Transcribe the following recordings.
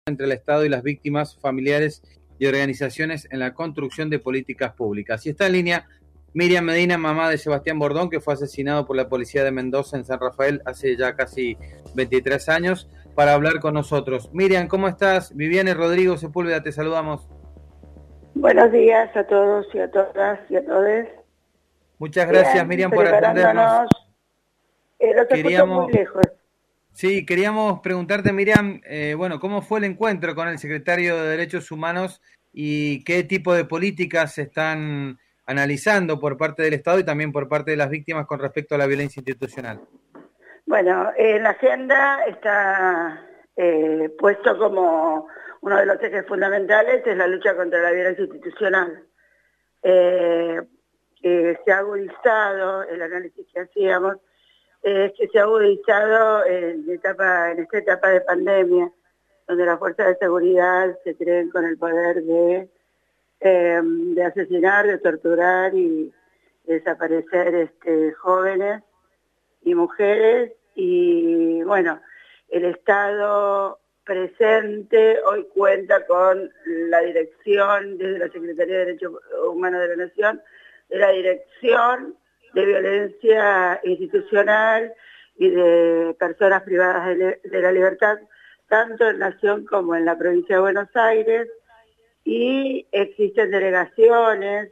entre el Estado y las víctimas, familiares y organizaciones en la construcción de políticas públicas. Y está en línea Miriam Medina, mamá de Sebastián Bordón, que fue asesinado por la policía de Mendoza en San Rafael hace ya casi 23 años, para hablar con nosotros. Miriam, ¿cómo estás? Viviane Rodrigo Sepúlveda, te saludamos. Buenos días a todos y a todas y a todos. Muchas gracias, Miriam, por atendernos. Los escucho muy lejos. Sí, queríamos preguntarte, Miriam, ¿cómo fue el encuentro con el secretario de Derechos Humanos y qué tipo de políticas se están analizando por parte del Estado y también por parte de las víctimas con respecto a la violencia institucional? Bueno, en la agenda está puesto como uno de los ejes fundamentales es la lucha contra la violencia institucional. Se ha agudizado el análisis que hacíamos, que se ha agudizado en esta etapa de pandemia, donde las fuerzas de seguridad se creen con el poder de asesinar, de torturar y desaparecer jóvenes y mujeres. Y bueno, el Estado presente hoy cuenta con la dirección desde la Secretaría de Derechos Humanos de la Nación, de la Dirección de Violencia Institucional y de Personas Privadas de la Libertad, tanto en Nación como en la provincia de Buenos Aires, y existen delegaciones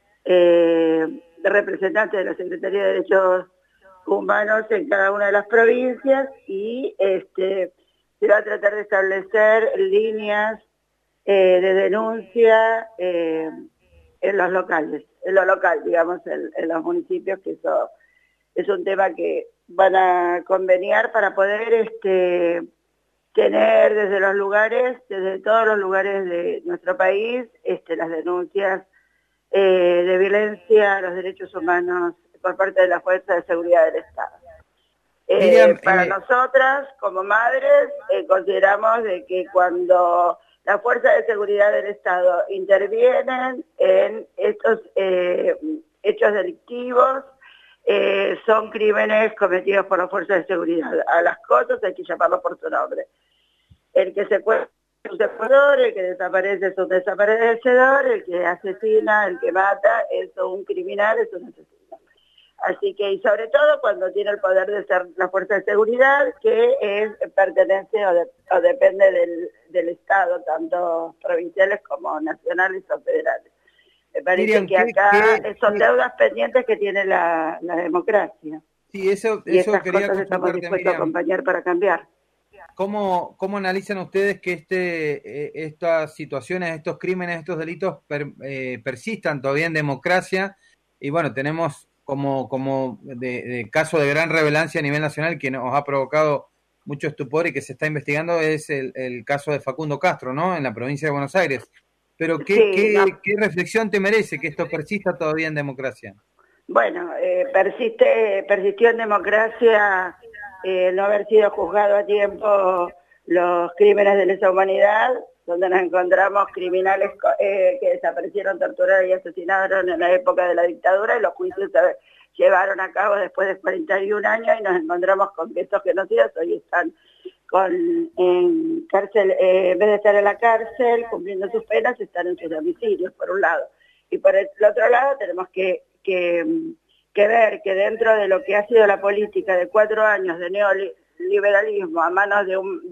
de representantes de la Secretaría de Derechos Humanos en cada una de las provincias, y se va a tratar de establecer líneas de denuncia en los locales, en lo local, digamos, en los municipios, que eso es un tema que van a conveniar para poder tener desde los lugares, desde todos los lugares de nuestro país, las denuncias de violencia a los derechos humanos por parte de las fuerzas de seguridad del Estado. Para nosotras, como madres, consideramos de que cuando las fuerzas de seguridad del Estado intervienen en estos hechos delictivos, son crímenes cometidos por las fuerzas de seguridad. A las cosas hay que llamarlos por su nombre. El que secuestra es un secuestrador, el que desaparece es un desaparecedor, el que asesina, el que mata es un criminal, es un asesino. Así que, y sobre todo cuando tiene el poder de ser la fuerza de seguridad, que pertenece o depende del Estado, tanto provinciales como nacionales o federales. Me parece Miriam, que acá son deudas pendientes que tiene la democracia. Sí, eso y estas quería cosas estamos dispuestos a acompañar para cambiar. ¿Cómo analizan ustedes que estas situaciones, estos crímenes, estos delitos persistan todavía en democracia? Y bueno, tenemos como de caso de gran relevancia a nivel nacional que nos ha provocado mucho estupor y que se está investigando es el caso de Facundo Castro, ¿no? En la provincia de Buenos Aires. Pero ¿qué reflexión te merece que esto persista todavía en democracia? Bueno, persistió en democracia no haber sido juzgado a tiempo los crímenes de lesa humanidad, donde nos encontramos criminales que desaparecieron, torturaron y asesinaron en la época de la dictadura, y los juicios se llevaron a cabo después de 41 años, y nos encontramos con que estos genocidas hoy están en cárcel, en vez de estar en la cárcel cumpliendo sus penas, están en sus domicilios, por un lado. Y por el otro lado tenemos que ver que dentro de lo que ha sido la política de 4 años de neoliberalismo a manos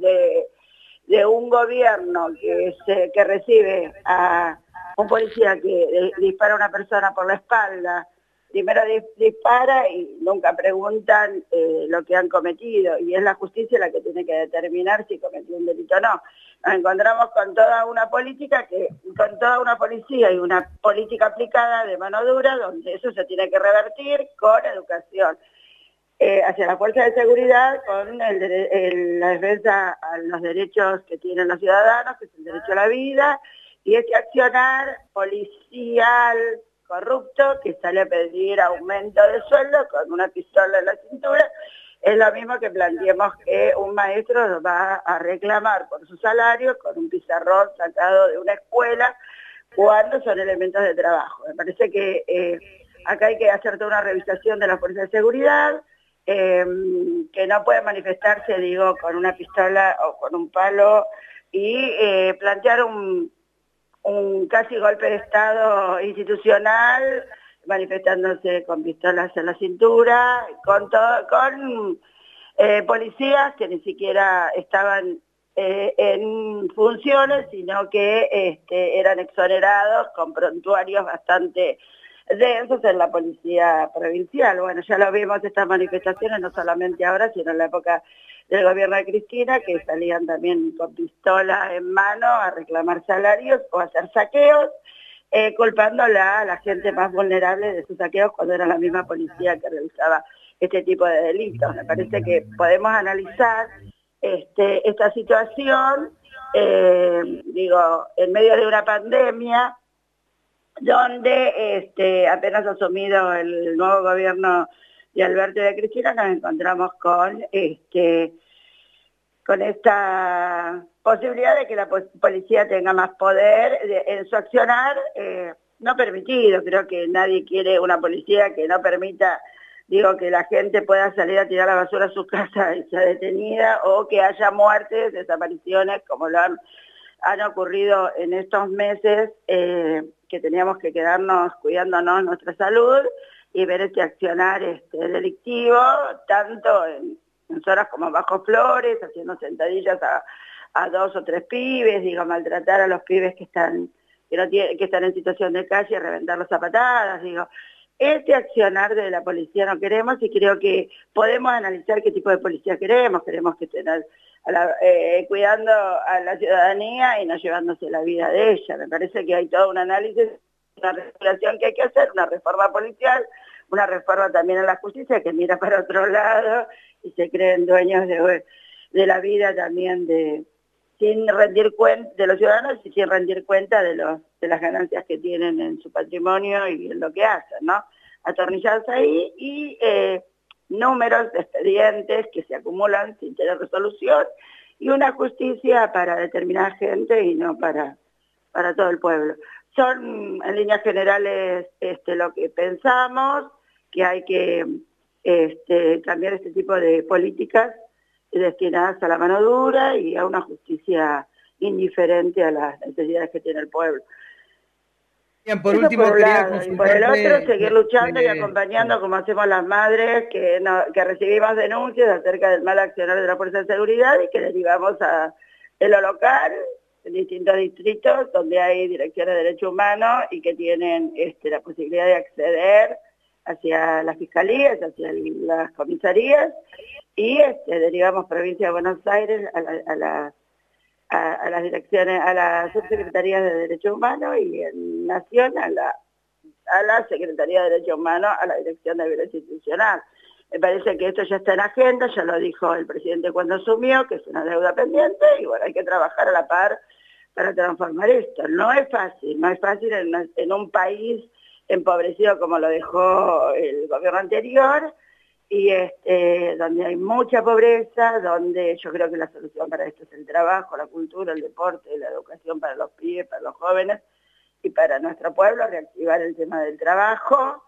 de un gobierno que recibe a un policía que dispara a una persona por la espalda, primero dispara y nunca preguntan lo que han cometido, y es la justicia la que tiene que determinar si cometió un delito o no. Nos encontramos con toda una política con toda una policía y una política aplicada de mano dura, donde eso se tiene que revertir con educación hacia la fuerza de seguridad, con la defensa a los derechos que tienen los ciudadanos, que es el derecho a la vida, y ese accionar policial corrupto que sale a pedir aumento de sueldo con una pistola en la cintura, es lo mismo que planteemos que un maestro va a reclamar por su salario con un pizarrón sacado de una escuela, cuando son elementos de trabajo. Me parece que acá hay que hacer toda una revisación de la fuerza de seguridad, que no puede manifestarse, digo, con una pistola o con un palo y plantear un casi golpe de Estado institucional, manifestándose con pistolas en la cintura, con policías que ni siquiera estaban en funciones, sino que eran exonerados con prontuarios bastante densos en la policía provincial. Bueno, ya lo vimos estas manifestaciones, no solamente ahora, sino en la época del gobierno de Cristina, que salían también con pistola en mano a reclamar salarios o a hacer saqueos, culpándola a la gente más vulnerable de sus saqueos cuando era la misma policía que realizaba este tipo de delitos. Me parece que podemos analizar esta situación, en medio de una pandemia, donde apenas asumido el nuevo gobierno de Alberto y de Cristina, nos encontramos con esta posibilidad de que la policía tenga más poder en su accionar, no permitido. Creo que nadie quiere una policía que no permita, que la gente pueda salir a tirar la basura a su casa y sea detenida, o que haya muertes, desapariciones, como lo han ocurrido en estos meses, que teníamos que quedarnos cuidándonos nuestra salud y ver este accionar delictivo, tanto en zonas como Bajo Flores, haciendo sentadillas a 2 o 3 pibes, maltratar a los pibes que están en situación de calle, reventarlos a patadas, Este accionar de la policía no queremos, y creo que podemos analizar qué tipo de policía queremos que tener cuidando a la ciudadanía y no llevándose la vida de ella. Me parece que hay todo un análisis, una regulación que hay que hacer, una reforma policial, una reforma también en la justicia que mira para otro lado y se creen dueños de la vida también sin rendir cuenta de los ciudadanos y sin rendir cuenta de las ganancias que tienen en su patrimonio y en lo que hacen, ¿no? Atornillados ahí y números de expedientes que se acumulan sin tener resolución y una justicia para determinada gente y no para todo el pueblo. Son en líneas generales lo que pensamos, que hay que cambiar este tipo de políticas destinadas a la mano dura y a una justicia indiferente a las necesidades que tiene el pueblo. Bien, por último, por un lado, y por el otro, seguir luchando y acompañando, como hacemos las madres, que recibimos denuncias acerca del mal accionar de la Fuerza de Seguridad y que derivamos a lo local, en distintos distritos, donde hay direcciones de derechos humanos y que tienen la posibilidad de acceder hacia las fiscalías, hacia las comisarías, y derivamos provincia de Buenos Aires a las direcciones, a las subsecretarías de Derechos Humanos, y en Nación a la Secretaría de Derechos Humanos, a la Dirección de Violencia Institucional. Me parece que esto ya está en agenda, ya lo dijo el presidente cuando asumió, que es una deuda pendiente, y bueno, hay que trabajar a la par para transformar esto. No es fácil en un país empobrecido como lo dejó el gobierno anterior, y donde hay mucha pobreza, donde yo creo que la solución para esto es el trabajo, la cultura, el deporte, la educación para los pibes, para los jóvenes y para nuestro pueblo, reactivar el tema del trabajo,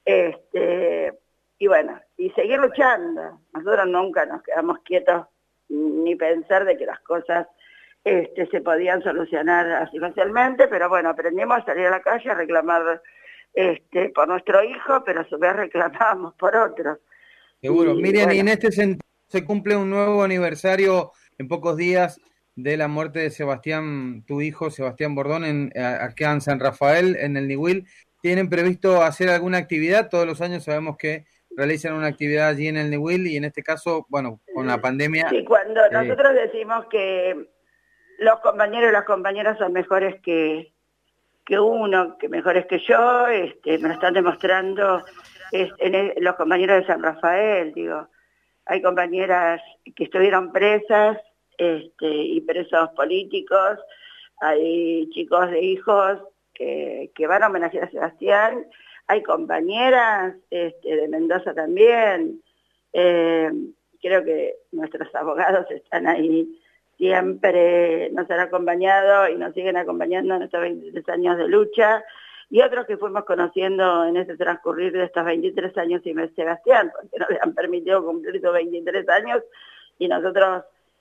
y bueno, y seguir luchando. Nosotros nunca nos quedamos quietos ni pensar de que las cosas se podían solucionar así fácilmente, pero bueno, aprendimos a salir a la calle a reclamar por nuestro hijo, pero a su vez reclamamos por otros. Seguro. Miriam, y en este sentido se cumple un nuevo aniversario en pocos días de la muerte de Sebastián, tu hijo, Sebastián Bordón, acá en San Rafael, en el Niwil. ¿Tienen previsto hacer alguna actividad? Todos los años sabemos que realizan una actividad allí en el Niwil, y en este caso, bueno, con la pandemia... Sí, cuando nosotros decimos que los compañeros y las compañeras son mejores que uno, que mejores que yo, me lo están demostrando los compañeros de San Rafael, hay compañeras que estuvieron presas y presos políticos, hay chicos de hijos que van a homenajear a Sebastián, hay compañeras de Mendoza también, creo que nuestros abogados están ahí, siempre nos han acompañado y nos siguen acompañando en estos 23 años de lucha, y otros que fuimos conociendo en ese transcurrir de estos 23 años sin Sebastián, porque no le han permitido cumplir esos 23 años, y nosotros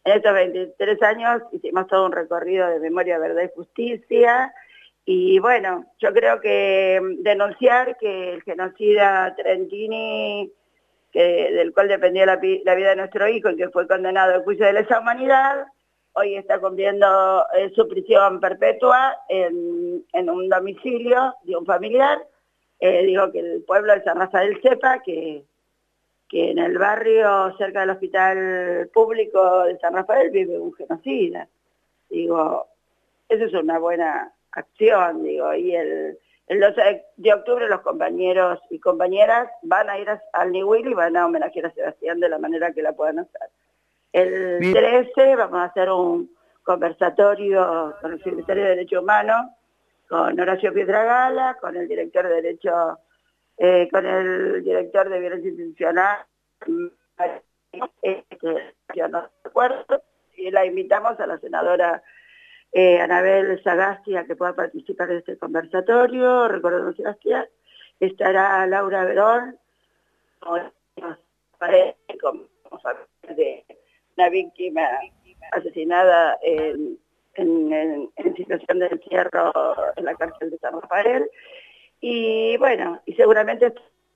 En estos 23 años hicimos todo un recorrido de memoria, verdad y justicia. Y bueno, yo creo que denunciar que el genocida Trentini, del cual dependía la vida de nuestro hijo y que fue condenado al juicio de lesa humanidad, hoy está cumpliendo su prisión perpetua en un domicilio de un familiar. Digo que el pueblo de San Rafael sepa que en el barrio cerca del hospital público de San Rafael vive un genocida. Digo, eso es una buena acción, digo, y el 12 de octubre los compañeros y compañeras van a ir al Niwil y van a homenajear a Sebastián de la manera que la puedan hacer. El 13 vamos a hacer un conversatorio con el secretario de Derechos Humanos, con Horacio Pietragala, con el director de Derecho, con el director de Violencia Institucional, yo no recuerdo, y la invitamos a la senadora Anabel Sagasti a que pueda participar de este conversatorio. Recordemos, Sebastián, estará Laura Verón, como de una víctima asesinada en situación de encierro en la cárcel de San Rafael. Y bueno, y seguramente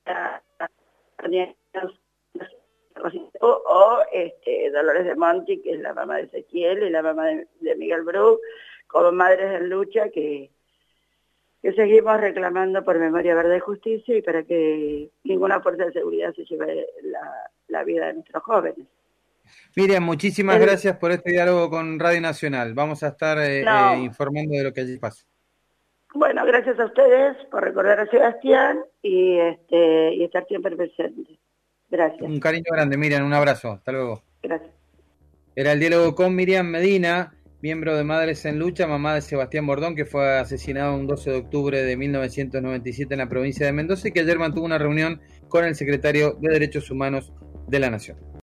Dolores de Monti, que es la mamá de Ezequiel y la mamá de Miguel Bru, como madres en lucha que seguimos reclamando por memoria, verdad y justicia y para que ninguna fuerza de seguridad se lleve la vida de nuestros jóvenes. Miriam, muchísimas gracias por este diálogo con Radio Nacional. Vamos a estar informando de lo que allí pasa. Bueno, gracias a ustedes por recordar a Sebastián y estar siempre presente. Gracias. Un cariño grande, Miriam, un abrazo. Hasta luego. Gracias. Era el diálogo con Miriam Medina, miembro de Madres en Lucha, mamá de Sebastián Bordón, que fue asesinado un 12 de octubre de 1997 en la provincia de Mendoza y que ayer mantuvo una reunión con el secretario de Derechos Humanos de la Nación.